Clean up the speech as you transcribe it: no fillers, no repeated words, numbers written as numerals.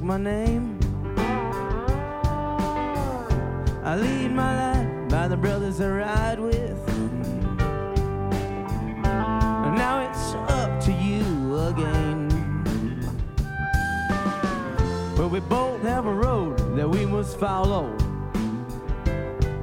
my name. I lead my life by the brothers I ride with. And now it's up to you again. But we both have a road that we must follow.